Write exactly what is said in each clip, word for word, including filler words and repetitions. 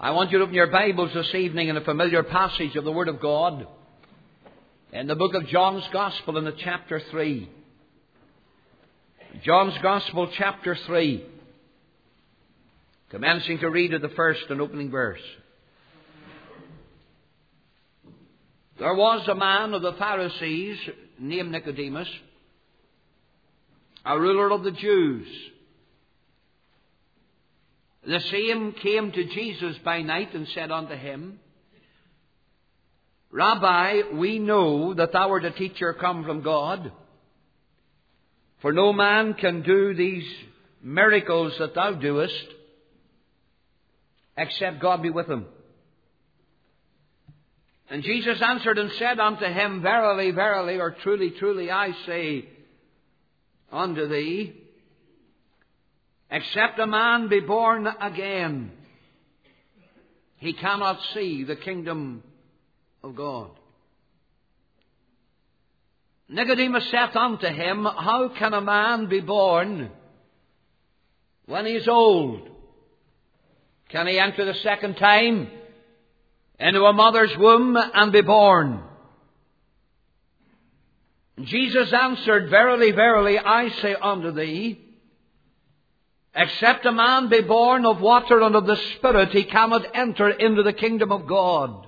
I want you to open your Bibles this evening in a familiar passage of the Word of God in the book of John's Gospel in the chapter three. John's Gospel, chapter three. Commencing to read at the first and opening verse. There was a man of the Pharisees named Nicodemus, a ruler of the Jews. The same came to Jesus by night and said unto him, Rabbi, we know that thou art a teacher come from God, for no man can do these miracles that thou doest, except God be with him. And Jesus answered and said unto him, Verily, verily, or truly, truly, I say unto thee, except a man be born again, he cannot see the kingdom of God. Nicodemus saith unto him, How can a man be born when he is old? Can he enter the second time into a mother's womb and be born? And Jesus answered, Verily, verily, I say unto thee, except a man be born of water and of the Spirit, he cannot enter into the kingdom of God.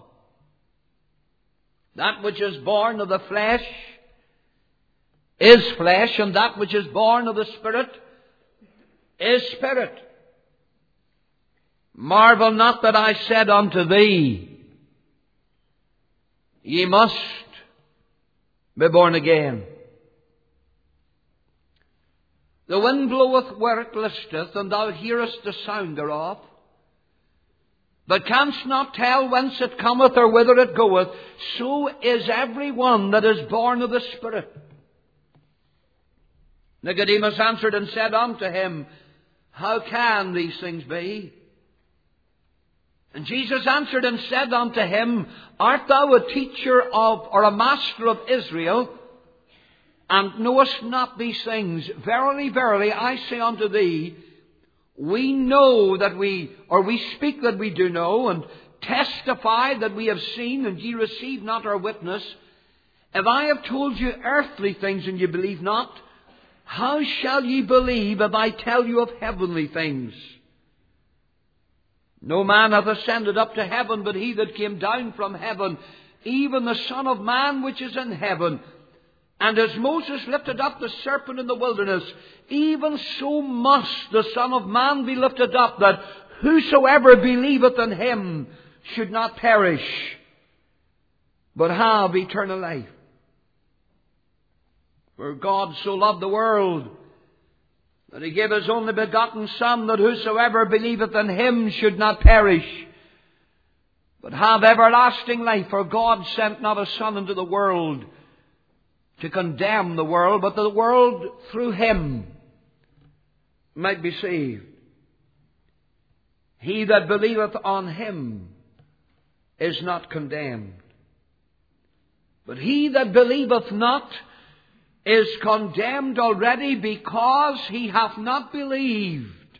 That which is born of the flesh is flesh, and that which is born of the Spirit is spirit. Marvel not that I said unto thee, Ye must be born again. The wind bloweth where it listeth, and thou hearest the sound thereof, but canst not tell whence it cometh or whither it goeth. So is every one that is born of the Spirit. Nicodemus answered and said unto him, How can these things be? And Jesus answered and said unto him, Art thou a teacher of, or a master of Israel, and knowest not these things? Verily, verily, I say unto thee, we know that we, or we speak that we do know, and testify that we have seen, and ye receive not our witness. If I have told you earthly things, and ye believe not, how shall ye believe if I tell you of heavenly things? No man hath ascended up to heaven, but he that came down from heaven, even the Son of Man which is in heaven. And as Moses lifted up the serpent in the wilderness, even so must the Son of Man be lifted up, that whosoever believeth in him should not perish, but have eternal life. For God so loved the world, that he gave his only begotten Son, that whosoever believeth in him should not perish, but have everlasting life. For God sent not a Son into the world to condemn the world, but that the world through him might be saved. He that believeth on him is not condemned, but he that believeth not is condemned already, because he hath not believed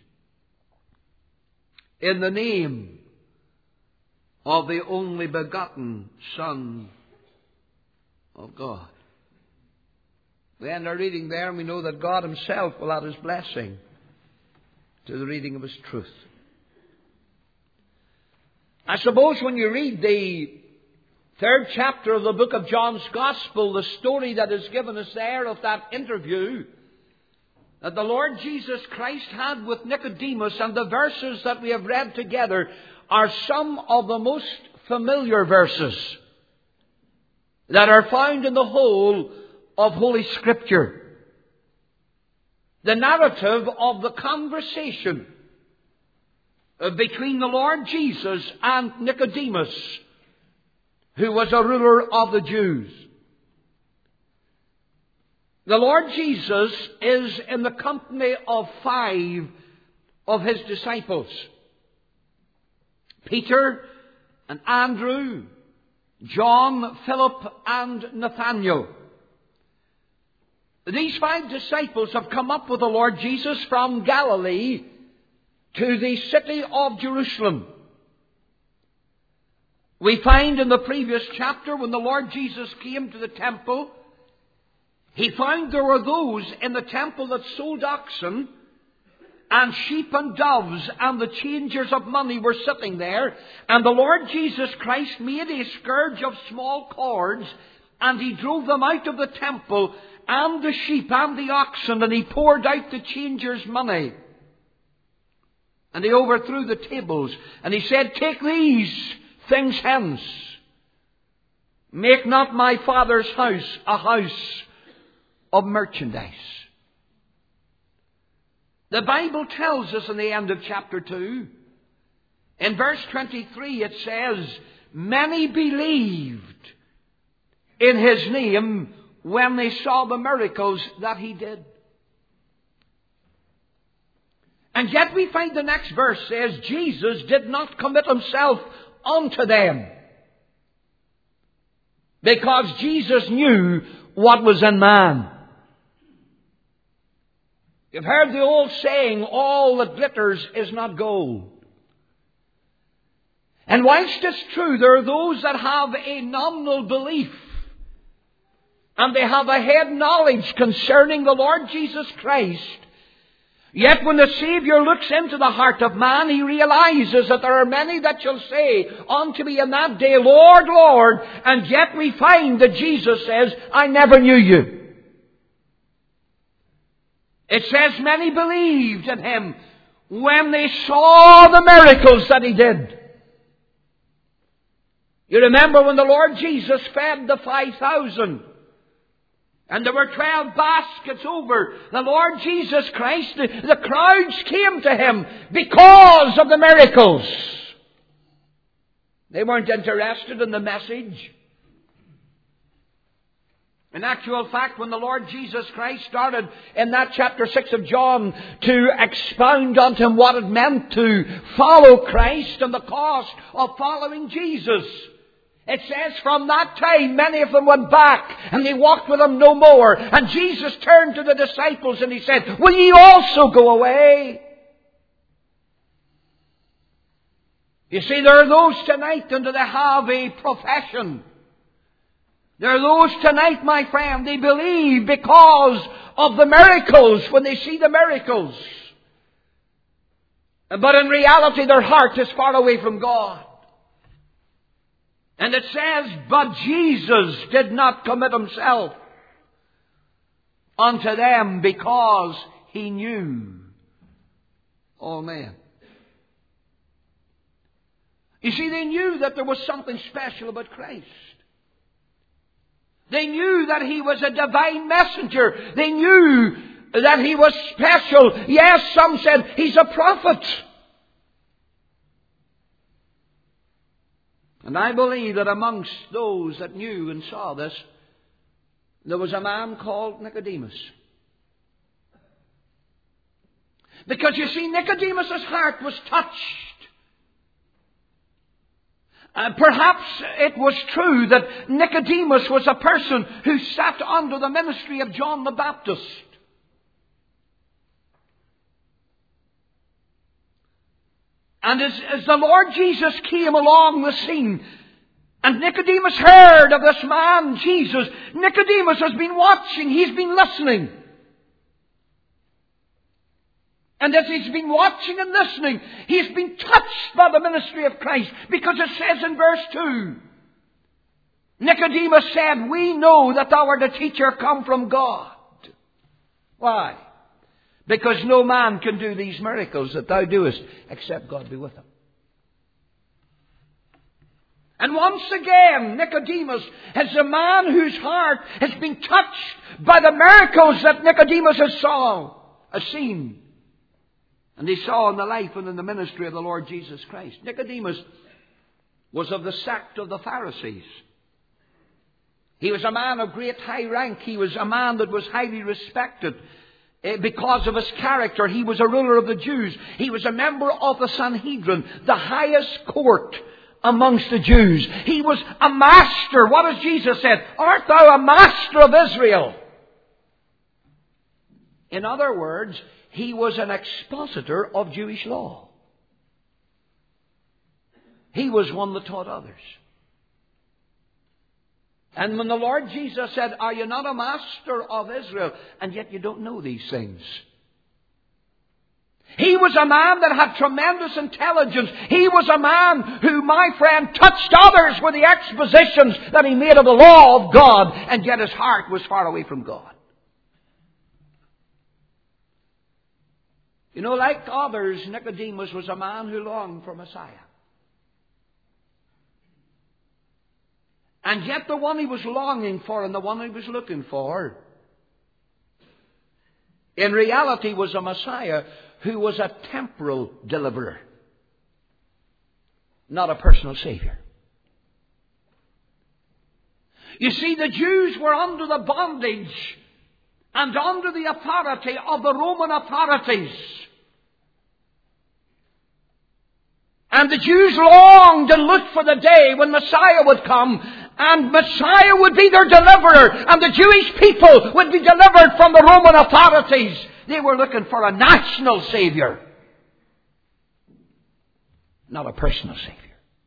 in the name of the only begotten Son of God. We end our reading there, and we know that God himself will add his blessing to the reading of his truth. I suppose when you read the third chapter of the book of John's Gospel, the story that is given us there of that interview that the Lord Jesus Christ had with Nicodemus, and the verses that we have read together are some of the most familiar verses that are found in the whole of Holy Scripture. The narrative of the conversation between the Lord Jesus and Nicodemus, who was a ruler of the Jews. The Lord Jesus is in the company of five of his disciples: Peter and Andrew, John, Philip, and Nathanael. These five disciples have come up with the Lord Jesus from Galilee to the city of Jerusalem. We find in the previous chapter when the Lord Jesus came to the temple, He found there were those in the temple that sold oxen and sheep and doves, and the changers of money were sitting there. And the Lord Jesus Christ made a scourge of small cords, and He drove them out of the temple, and the sheep and the oxen, and He poured out the changers' money. And He overthrew the tables, and He said, "Take these things hence. Make not my Father's house a house of merchandise." The Bible tells us in the end of chapter two, in verse twenty-three, it says, "Many believed in His name when they saw the miracles that He did." And yet we find the next verse says, Jesus did not commit Himself unto them, because Jesus knew what was in man. You've heard the old saying, all that glitters is not gold. And whilst it's true, there are those that have a nominal belief, and they have a head knowledge concerning the Lord Jesus Christ, yet when the Saviour looks into the heart of man, He realizes that there are many that shall say unto me in that day, Lord, Lord, and yet we find that Jesus says, I never knew you. It says many believed in Him when they saw the miracles that He did. You remember when the Lord Jesus fed the five thousand, and there were twelve baskets over the Lord Jesus Christ. The, the crowds came to Him because of the miracles. They weren't interested in the message. In actual fact, when the Lord Jesus Christ started in that chapter six of John to expound unto Him what it meant to follow Christ and the cost of following Jesus, it says from that time many of them went back and they walked with Him no more. And Jesus turned to the disciples and He said, will ye also go away? You see, there are those tonight and they have a profession. There are those tonight, my friend, they believe because of the miracles when they see the miracles. But in reality their heart is far away from God. And it says, but Jesus did not commit Himself unto them because He knew all men. You see, they knew that there was something special about Christ. They knew that He was a divine messenger. They knew that He was special. Yes, some said He's a prophet. And I believe that amongst those that knew and saw this, there was a man called Nicodemus. Because you see, Nicodemus' heart was touched. Uh, perhaps it was true that Nicodemus was a person who sat under the ministry of John the Baptist. And as, as the Lord Jesus came along the scene, and Nicodemus heard of this man, Jesus, Nicodemus has been watching, he's been listening. And as he's been watching and listening, he's been touched by the ministry of Christ. Because it says in verse two, Nicodemus said, we know that thou art a teacher come from God. Why? Because no man can do these miracles that thou doest except God be with him. And once again, Nicodemus is a man whose heart has been touched by the miracles that Nicodemus has saw, has seen. And he saw in the life and in the ministry of the Lord Jesus Christ. Nicodemus was of the sect of the Pharisees. He was a man of great high rank. He was a man that was highly respected because of his character. He was a ruler of the Jews. He was a member of the Sanhedrin, the highest court amongst the Jews. He was a master. What has Jesus said? Art thou a master of Israel? In other words, he was an expositor of Jewish law. He was one that taught others. And when the Lord Jesus said, "Are you not a master of Israel, and yet you don't know these things?" He was a man that had tremendous intelligence. He was a man who, my friend, touched others with the expositions that he made of the law of God, and yet his heart was far away from God. You know, like others, Nicodemus was a man who longed for Messiah. And yet the one he was longing for and the one he was looking for, in reality was a Messiah who was a temporal deliverer, not a personal Savior. You see, the Jews were under the bondage and under the authority of the Roman authorities. And the Jews longed and looked for the day when Messiah would come, and Messiah would be their deliverer, and the Jewish people would be delivered from the Roman authorities. They were looking for a national Savior, not a personal Savior.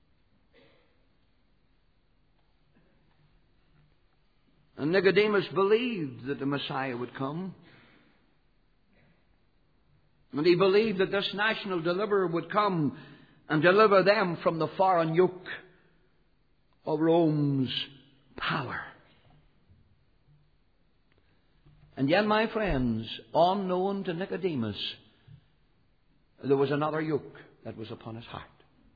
And Nicodemus believed that the Messiah would come. And he believed that this national deliverer would come and deliver them from the foreign yoke of Rome's power. And yet, my friends, unknown to Nicodemus, there was another yoke that was upon his heart.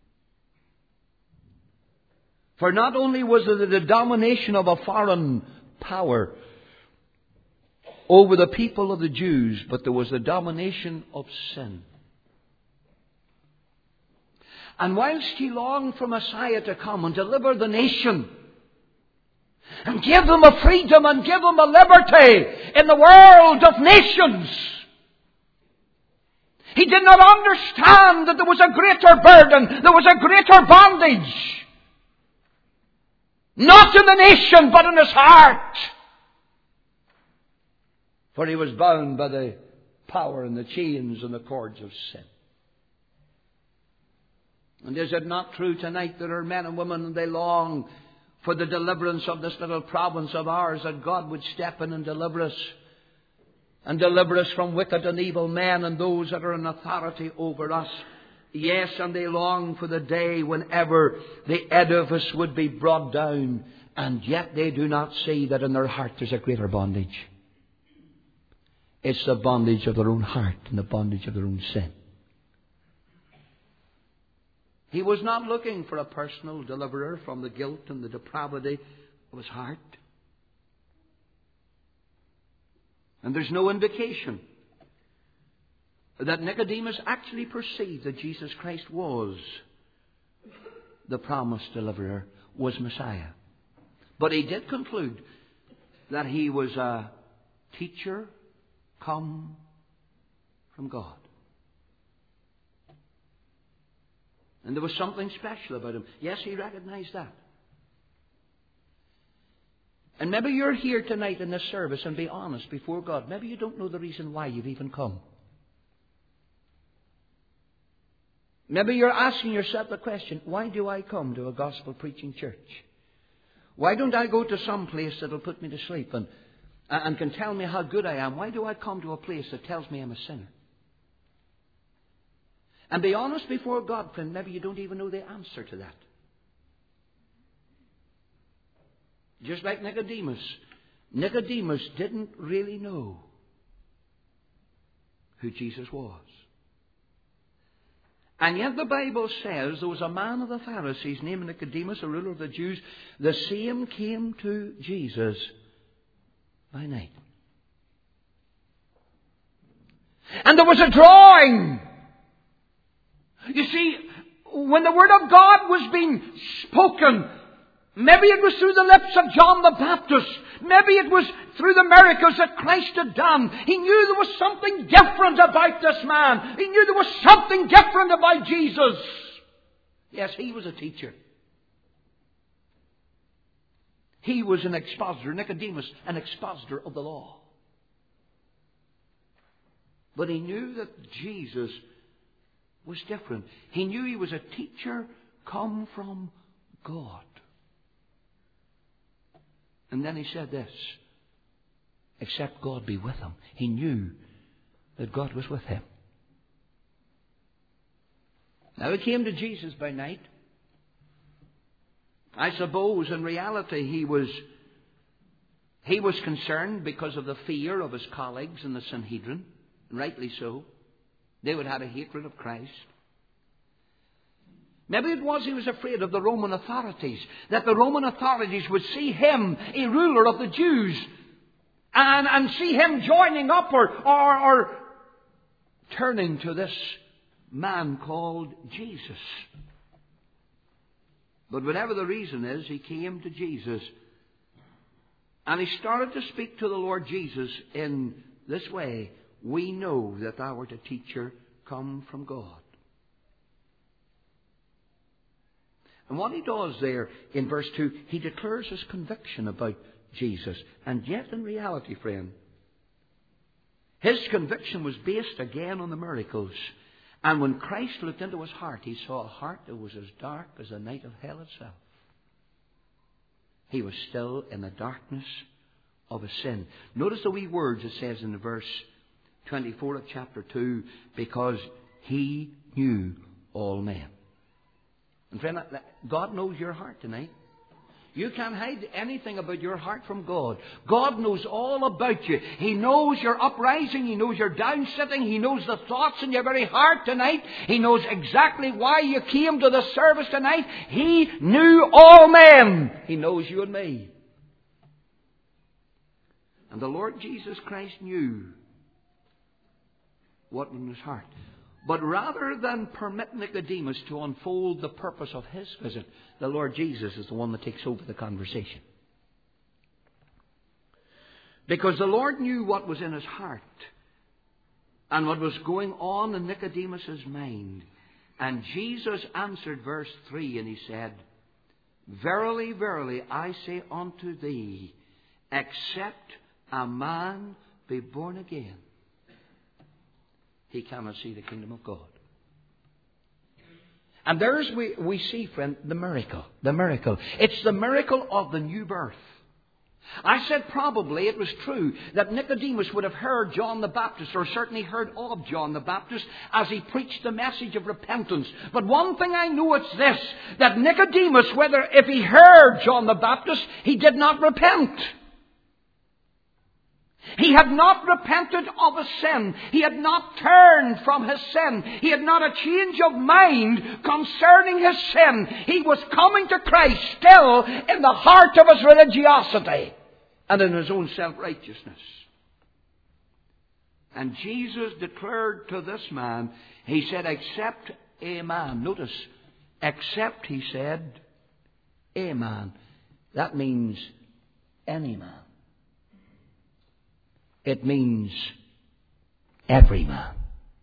For not only was it the domination of a foreign power over the people of the Jews, but there was the domination of sin. And whilst he longed for Messiah to come and deliver the nation and give them a freedom and give them a liberty in the world of nations, he did not understand that there was a greater burden, there was a greater bondage. Not in the nation, but in his heart. For he was bound by the power and the chains and the cords of sin. And is it not true tonight that there are men and women and they long for the deliverance of this little province of ours, that God would step in and deliver us, and deliver us from wicked and evil men and those that are in authority over us? Yes, and they long for the day whenever the edifice would be brought down, and yet they do not see that in their heart there's a greater bondage. It's the bondage of their own heart and the bondage of their own sin. He was not looking for a personal deliverer from the guilt and the depravity of his heart. And there's no indication that Nicodemus actually perceived that Jesus Christ was the promised deliverer, was Messiah. But he did conclude that he was a teacher come from God. And there was something special about him. Yes, he recognized that. And maybe you're here tonight in this service, and be honest before God. Maybe you don't know the reason why you've even come. Maybe you're asking yourself the question, why do I come to a gospel preaching church? Why don't I go to some place that'll put me to sleep and, and can tell me how good I am? Why do I come to a place that tells me I'm a sinner? And be honest before God, friend, maybe you don't even know the answer to that. Just like Nicodemus. Nicodemus didn't really know who Jesus was. And yet the Bible says there was a man of the Pharisees named Nicodemus, a ruler of the Jews. The same came to Jesus by night. And there was a drawing. You see, when the Word of God was being spoken, maybe it was through the lips of John the Baptist. Maybe it was through the miracles that Christ had done. He knew there was something different about this man. He knew there was something different about Jesus. Yes, he was a teacher. He was an expositor. Nicodemus, an expositor of the law. But he knew that Jesus was different. He knew he was a teacher come from God. And then he said this, except God be with him. He knew that God was with him. Now he came to Jesus by night. I suppose in reality he was he was concerned because of the fear of his colleagues in the Sanhedrin. And rightly so. They would have a hatred of Christ. Maybe it was he was afraid of the Roman authorities, that the Roman authorities would see him a ruler of the Jews and, and see him joining up or, or, or turning to this man called Jesus. But whatever the reason is, he came to Jesus and he started to speak to the Lord Jesus in this way. We know that thou art a teacher come from God. And what he does there in verse two, he declares his conviction about Jesus. And yet in reality, friend, his conviction was based again on the miracles. And when Christ looked into his heart, he saw a heart that was as dark as the night of hell itself. He was still in the darkness of his sin. Notice the wee words it says in the verse twenty-four of chapter two, because he knew all men. And friend, God knows your heart tonight. You can't hide anything about your heart from God. God knows all about you. He knows your uprising. He knows your downsitting. He knows the thoughts in your very heart tonight. He knows exactly why you came to the service tonight. He knew all men. He knows you and me. And the Lord Jesus Christ knew what was in his heart. But rather than permit Nicodemus to unfold the purpose of his visit, the Lord Jesus is the one that takes over the conversation. Because the Lord knew what was in his heart and what was going on in Nicodemus' mind. And Jesus answered verse three and he said, Verily, verily, I say unto thee, except a man be born again, he cannot see the kingdom of God. And there's we, we see, friend, the miracle. The miracle. It's the miracle of the new birth. I said probably it was true that Nicodemus would have heard John the Baptist, or certainly heard of John the Baptist, as he preached the message of repentance. But one thing I know it's this, that Nicodemus, whether if he heard John the Baptist, he did not repent. He had not repented of his sin. He had not turned from his sin. He had not a change of mind concerning his sin. He was coming to Christ still in the heart of his religiosity and in his own self-righteousness. And Jesus declared to this man, he said, except a man. Notice, except, he said, a man. That means any man. It means every man.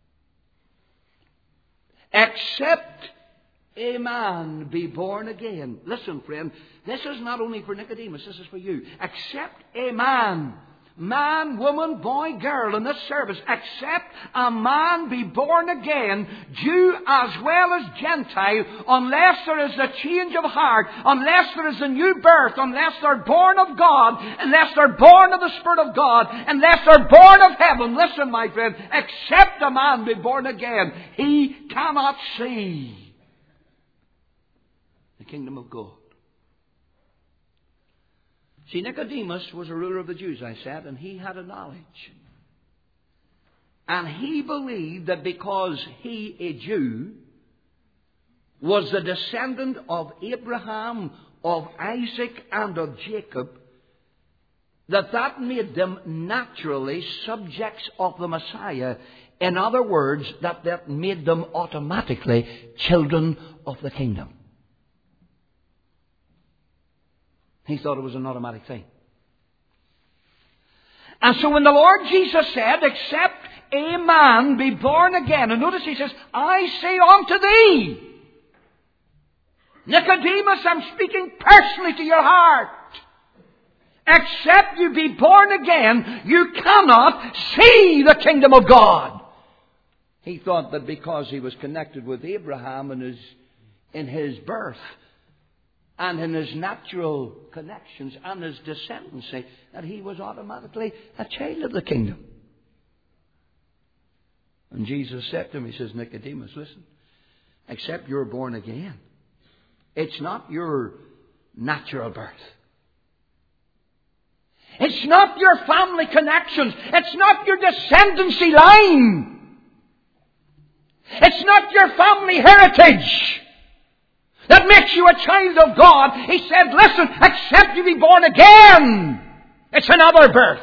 Except a man be born again. Listen, friend, this is not only for Nicodemus, this is for you. Except a man. Man, woman, boy, girl in this service, except a man be born again, Jew as well as Gentile, unless there is a change of heart, unless there is a new birth, unless they're born of God, unless they're born of the Spirit of God, unless they're born of heaven. Listen, my friend, except a man be born again, he cannot see the kingdom of God. See, Nicodemus was a ruler of the Jews, I said, and he had a knowledge. And he believed that because he, a Jew, was the descendant of Abraham, of Isaac, and of Jacob, that that made them naturally subjects of the Messiah. In other words, that that made them automatically children of the kingdom. He thought it was an automatic thing. And so when the Lord Jesus said, except a man be born again, and notice he says, I say unto thee, Nicodemus, I'm speaking personally to your heart. Except you be born again, you cannot see the kingdom of God. He thought that because he was connected with Abraham in his, in his birth, and in his natural connections and his descendancy, that he was automatically a child of the kingdom. And Jesus said to him, he says, Nicodemus, listen, except you're born again, it's not your natural birth. It's not your family connections. It's not your descendancy line. It's not your family heritage that makes you a child of God. He said, listen, except you be born again, it's another birth.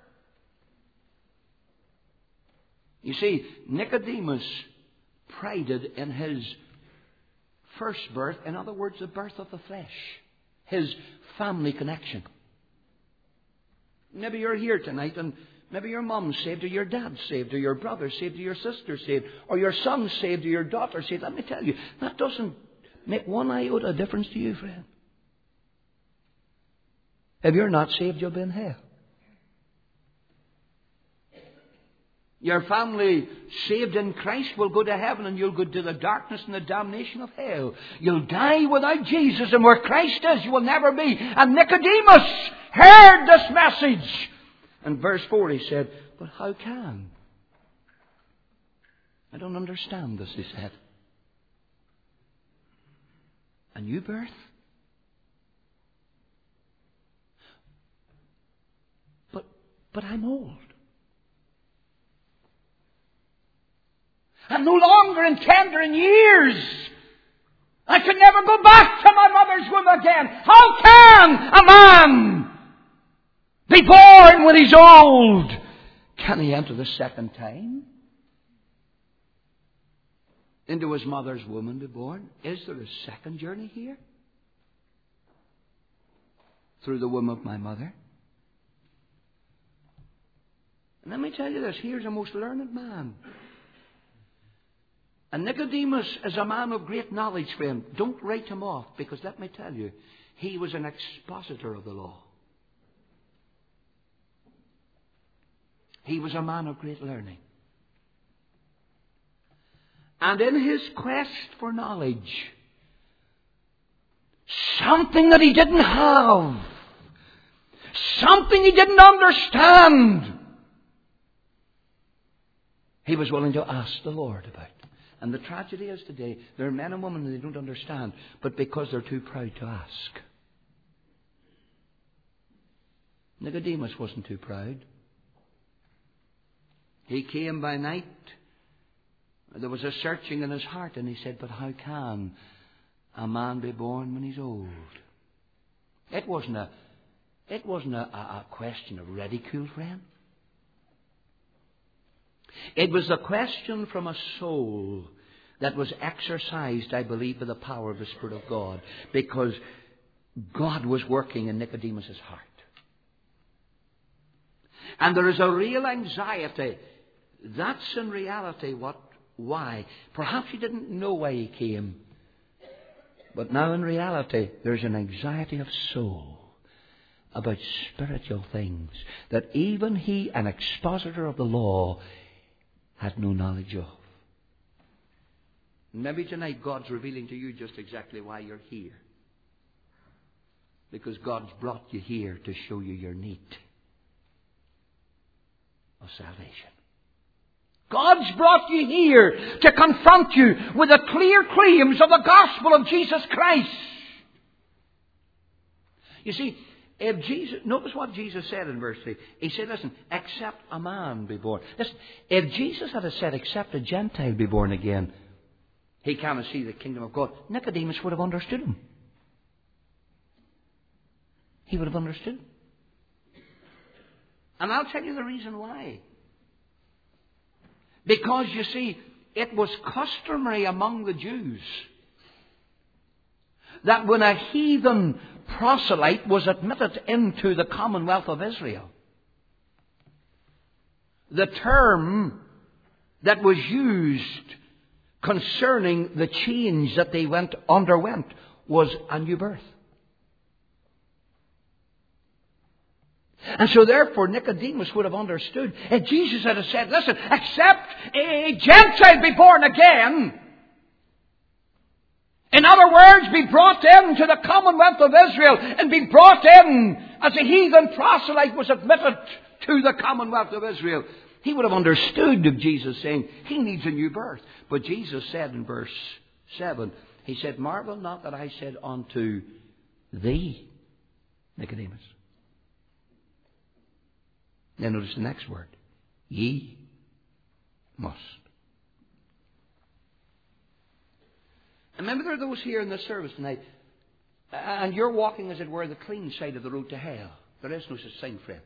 You see, Nicodemus prided in his first birth, in other words, the birth of the flesh, his family connection. Maybe you're here tonight and maybe your mum's saved, or your dad's saved, or your brother's saved, or your sister's saved, or your son's saved, or your daughter's saved. Let me tell you, that doesn't make one iota difference to you, friend. If you're not saved, you'll be in hell. Your family saved in Christ will go to heaven, and you'll go to the darkness and the damnation of hell. You'll die without Jesus, and where Christ is, you will never be. And Nicodemus heard this message. And verse four, he said, but how can? I don't understand this, he said. A new birth? But, but I'm old. I'm no longer in tender in years. I could never go back to my mother's womb again. How can a man be born when he's old? Can he enter the second time into his mother's womb and be born? Is there a second journey here? Through the womb of my mother? And let me tell you this, here's a most learned man. And Nicodemus is a man of great knowledge, friend. Don't write him off, because let me tell you, he was an expositor of the law. He was a man of great learning. And in his quest for knowledge, something that he didn't have, something he didn't understand, he was willing to ask the Lord about. And the tragedy is today, there are men and women who they don't understand, but because they're too proud to ask. Nicodemus wasn't too proud. He came by night. There was a searching in his heart, and he said, but how can a man be born when he's old? It wasn't a, it wasn't a, a question of ridicule, friend. It was a question from a soul that was exercised, I believe, by the power of the Spirit of God, because God was working in Nicodemus' heart. And there is a real anxiety. That's in reality what, why. Perhaps he didn't know why he came. But now in reality, there's an anxiety of soul about spiritual things that even he, an expositor of the law, had no knowledge of. Maybe tonight God's revealing to you just exactly why you're here. Because God's brought you here to show you your need of salvation. God's brought you here to confront you with the clear claims of the gospel of Jesus Christ. You see, if Jesus, notice what Jesus said in verse three. He said, listen, except a man be born. Listen, if Jesus had said, except a Gentile be born again, he cannot see the kingdom of God, Nicodemus would have understood him. He would have understood. And I'll tell you the reason why. Because, you see, it was customary among the Jews that when a heathen proselyte was admitted into the commonwealth of Israel, the term that was used concerning the change that they went underwent was a new birth. And so therefore Nicodemus would have understood if Jesus had said, listen, except a Gentile be born again In other words, be brought into the commonwealth of Israel and be brought in as a heathen proselyte was admitted to the commonwealth of Israel. He would have understood of Jesus saying he needs a new birth. But Jesus said in verse seven, he said, marvel not that I said unto thee, Nicodemus. Then notice the next word. Ye must. And remember, there are those here in this service tonight, and you're walking, as it were, the clean side of the road to hell. There is no such thing, friend.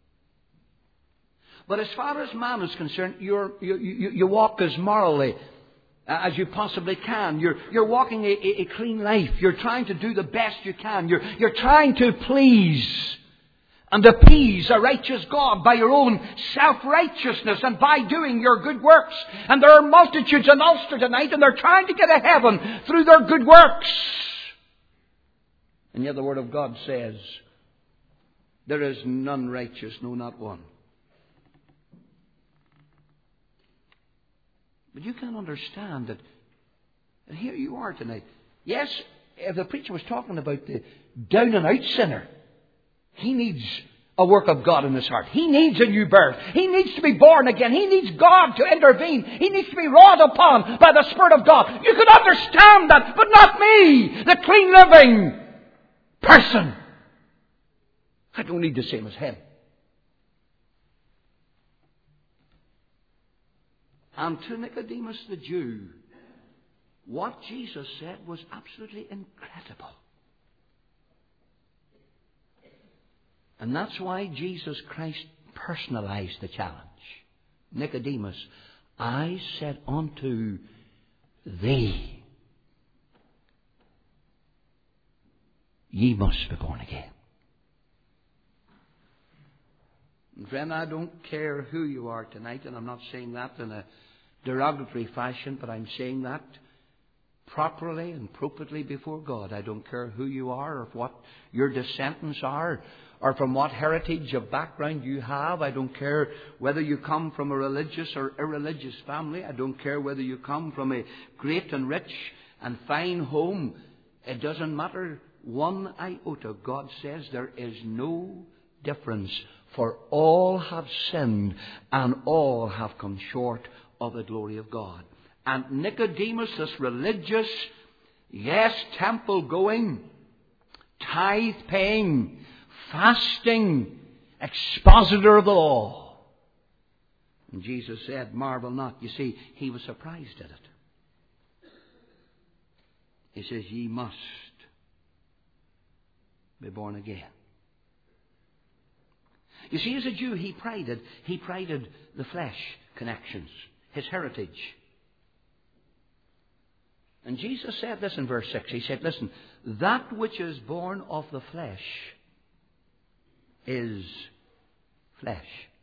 But as far as man is concerned, you're, you, you, you walk as morally as you possibly can. You're, you're walking a, a, a clean life. You're trying to do the best you can. You're, you're trying to please and appease a righteous God by your own self-righteousness and by doing your good works. And there are multitudes in Ulster tonight, and they're trying to get to heaven through their good works. And yet the Word of God says, there is none righteous, no, not one. But you can understand that, that here you are tonight. Yes, if the preacher was talking about the down and out sinner, he needs a work of God in his heart. He needs a new birth. He needs to be born again. He needs God to intervene. He needs to be wrought upon by the Spirit of God. You can understand that, but not me, the clean living person. I don't need the same as him. And to Nicodemus the Jew, what Jesus said was absolutely incredible. And that's why Jesus Christ personalized the challenge. Nicodemus, I said unto thee, ye must be born again. And friend, I don't care who you are tonight, and I'm not saying that in a derogatory fashion, but I'm saying that properly and appropriately before God. I don't care who you are or what your descendants are or from what heritage of background you have. I don't care whether you come from a religious or irreligious family. I don't care whether you come from a great and rich and fine home. It doesn't matter one iota. God says there is no difference, for all have sinned and all have come short of the glory of God. And Nicodemus, this religious, yes, temple going, tithe paying, fasting, expositor of the law. And Jesus said, marvel not. You see, he was surprised at it. He says, ye must be born again. You see, as a Jew, he prided, he prided the flesh connections, his heritage. And Jesus said this in verse six. He said, listen, that which is born of the flesh is flesh.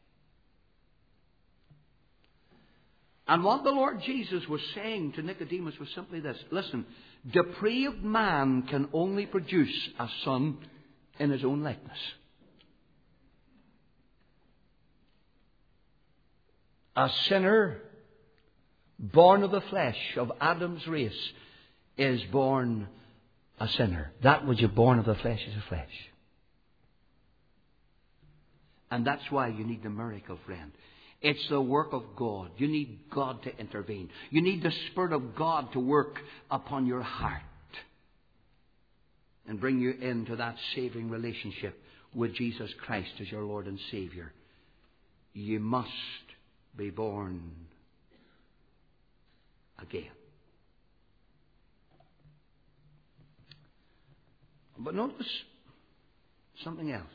And what the Lord Jesus was saying to Nicodemus was simply this. Listen, depraved man can only produce a son in his own likeness. A sinner born of the flesh of Adam's race is born a sinner. That which is born of the flesh is a flesh. And that's why you need the miracle, friend. It's the work of God. You need God to intervene. You need the Spirit of God to work upon your heart and bring you into that saving relationship with Jesus Christ as your Lord and Savior. You must be born again. But notice something else.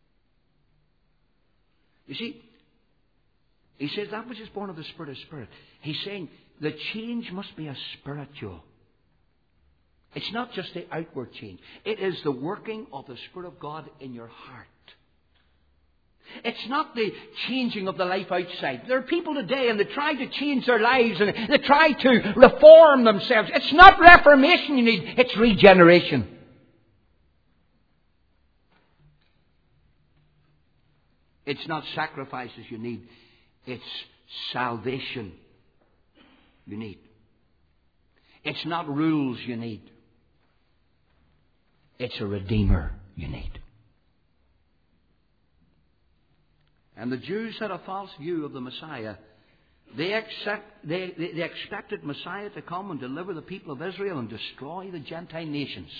You see, he says that which is born of the Spirit is spirit. He's saying the change must be a spiritual. It's not just the outward change. It is the working of the Spirit of God in your heart. It's not the changing of the life outside. There are people today and they try to change their lives and they try to reform themselves. It's not reformation you need, it's regeneration. It's not sacrifices you need, it's salvation you need. It's not rules you need, It's a Redeemer you need. And the Jews had a false view of the Messiah. They, accept, they, they, they expected Messiah to come and deliver the people of Israel and destroy the Gentile nations.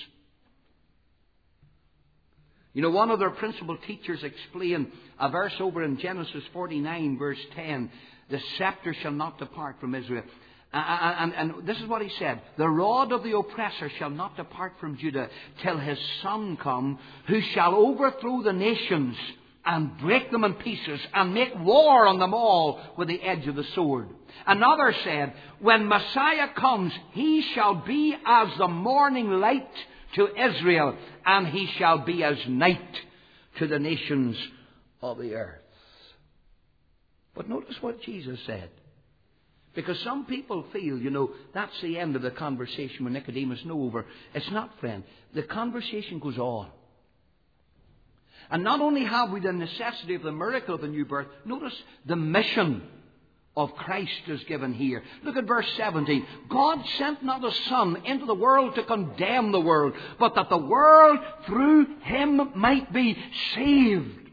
You know, one of their principal teachers explained a verse over in Genesis forty-nine, verse ten. The scepter shall not depart from Israel. And, and, and this is what he said. The rod of the oppressor shall not depart from Judah till his son come, who shall overthrow the nations and break them in pieces and make war on them all with the edge of the sword. Another said, when Messiah comes, he shall be as the morning light to Israel, and he shall be as night to the nations of the earth. But notice what Jesus said. Because some people feel, you know, that's the end of the conversation with Nicodemus. No, over. It's not, friend. The conversation goes on. And not only have we the necessity of the miracle of the new birth, notice the mission of Christ is given here. Look at verse seventeen. God sent not the Son into the world to condemn the world, but that the world through him might be saved.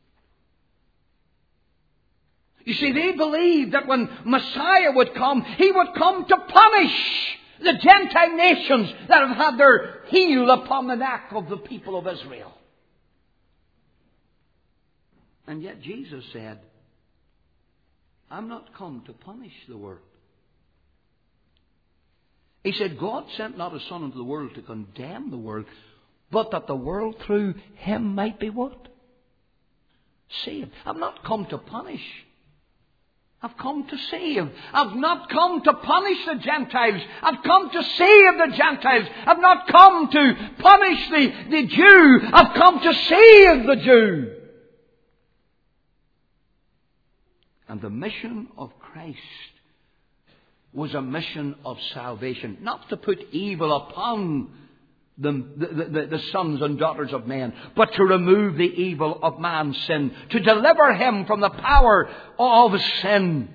You see, they believed that when Messiah would come, he would come to punish the Gentile nations that have had their heel upon the neck of the people of Israel. And yet Jesus said, I'm not come to punish the world. He said, God sent not his Son into the world to condemn the world, but that the world through him might be what? Saved. I've not come to punish. I've come to save. I've not come to punish the Gentiles. I've come to save the Gentiles. I've not come to punish the, the Jew. I've come to save the Jew. And the mission of Christ was a mission of salvation. Not to put evil upon the, the, the, the sons and daughters of men, but to remove the evil of man's sin. To deliver him from the power of sin.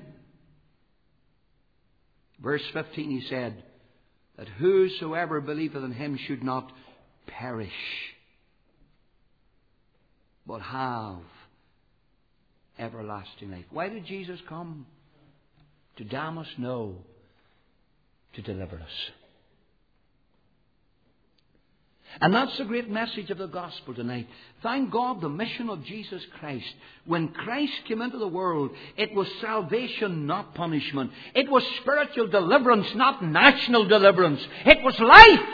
Verse fifteen, he said, that whosoever believeth in him should not perish, but have everlasting life. Why did Jesus come? To damn us? No. To deliver us. And that's the great message of the gospel tonight. Thank God, the mission of Jesus Christ. When Christ came into the world, it was salvation, not punishment. It was spiritual deliverance, not national deliverance. It was life.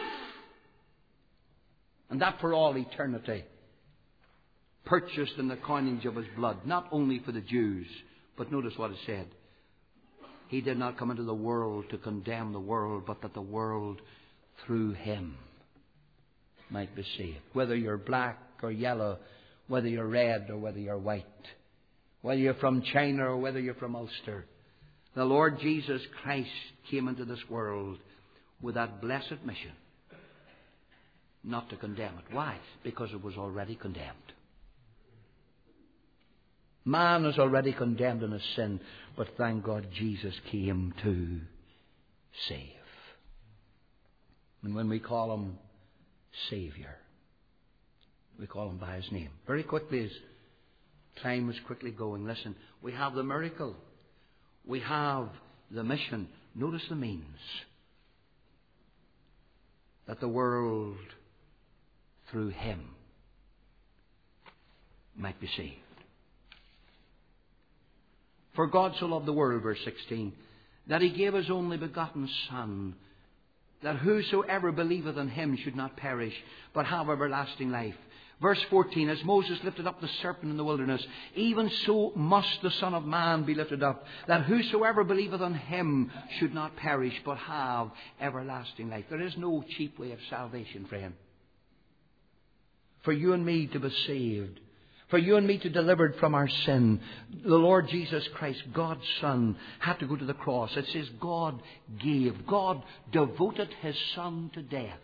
And that for all eternity. Purchased in the coinage of his blood, not only for the Jews, but notice what it said. He did not come into the world to condemn the world, but that the world through him might be saved. Whether you're black or yellow, whether you're red or whether you're white, whether you're from China or whether you're from Ulster, the Lord Jesus Christ came into this world with that blessed mission, not to condemn it. Why? Because it was already condemned. Man is already condemned in his sin, but thank God Jesus came to save. And when we call him Savior, we call him by his name. Very quickly, as time is quickly going, listen, we have the miracle. We have the mission. Notice the means. That the world through him might be saved. For God so loved the world, verse sixteen, that he gave his only begotten Son, that whosoever believeth in him should not perish, but have everlasting life. Verse fourteen, as Moses lifted up the serpent in the wilderness, even so must the Son of Man be lifted up, that whosoever believeth on him should not perish, but have everlasting life. There is no cheap way of salvation, friend. For you and me to be saved, for you and me to be delivered from our sin, the Lord Jesus Christ, God's Son, had to go to the cross. It says God gave. God devoted his Son to death.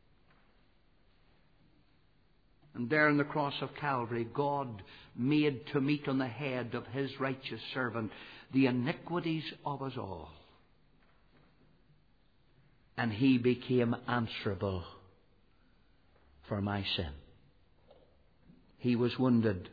And there on the cross of Calvary, God made to meet on the head of his righteous servant the iniquities of us all. And he became answerable for my sin. He was wounded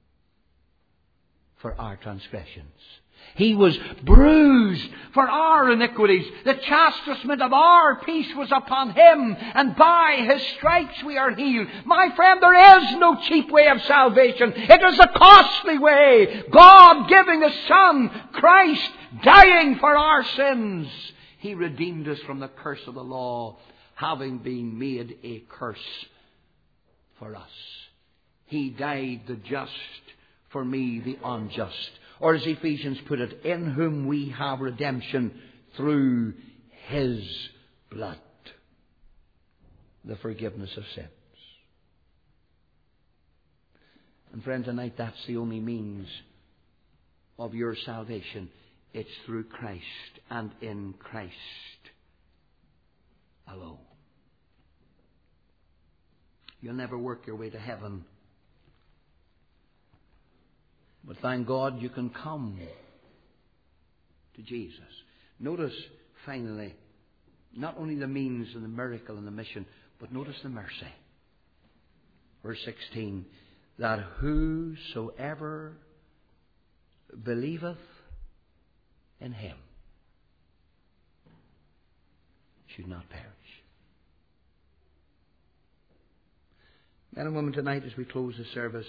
for our transgressions. He was bruised for our iniquities. The chastisement of our peace was upon Him, and by His stripes we are healed. My friend, there is no cheap way of salvation. It is a costly way. God giving His Son, Christ, dying for our sins. He redeemed us from the curse of the law, having been made a curse for us. He died the just for me, the unjust. Or as Ephesians put it, in whom we have redemption through His blood, the forgiveness of sins. And friend, tonight that's the only means of your salvation. It's through Christ and in Christ alone. You'll never work your way to heaven. But thank God you can come to Jesus. Notice, finally, not only the means and the miracle and the mission, but notice the mercy. Verse sixteen, that whosoever believeth in Him should not perish. Men and women, tonight as we close the service,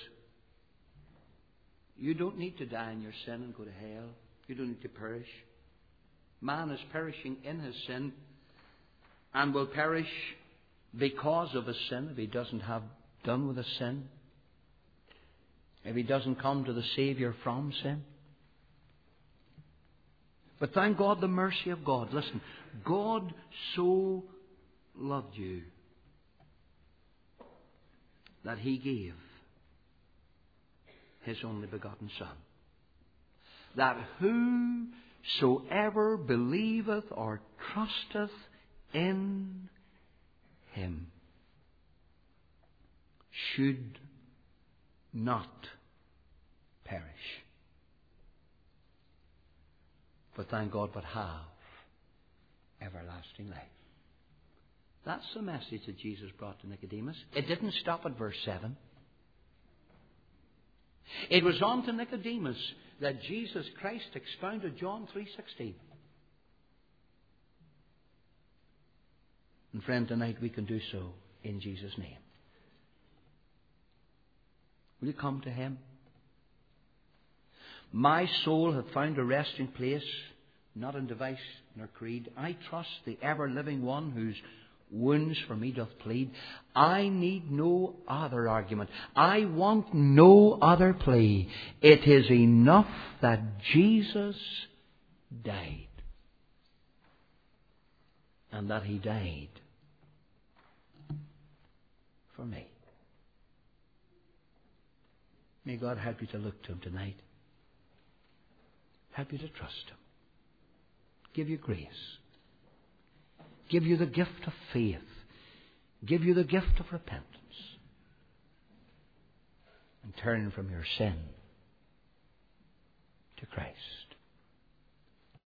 you don't need to die in your sin and go to hell. You don't need to perish. Man is perishing in his sin and will perish because of his sin if he doesn't have done with his sin. If he doesn't come to the Saviour from sin. But thank God, the mercy of God. Listen, God so loved you that He gave His only begotten Son, that whosoever believeth or trusteth in Him should not perish, but thank God, but have everlasting life. That's the message that Jesus brought to Nicodemus. It didn't stop at verse seven. It was on to Nicodemus that Jesus Christ expounded John three sixteen. And friend, tonight we can do so in Jesus' name. Will you come to Him? My soul hath found a resting place, not in device nor creed. I trust the ever-living One whose wounds for me doth plead. I need no other argument. I want no other plea. It is enough that Jesus died, and that He died for me. May God help you to look to Him tonight. Help you to trust Him. Give you grace. Give you the gift of faith. Give you the gift of repentance. And turn from your sin to Christ.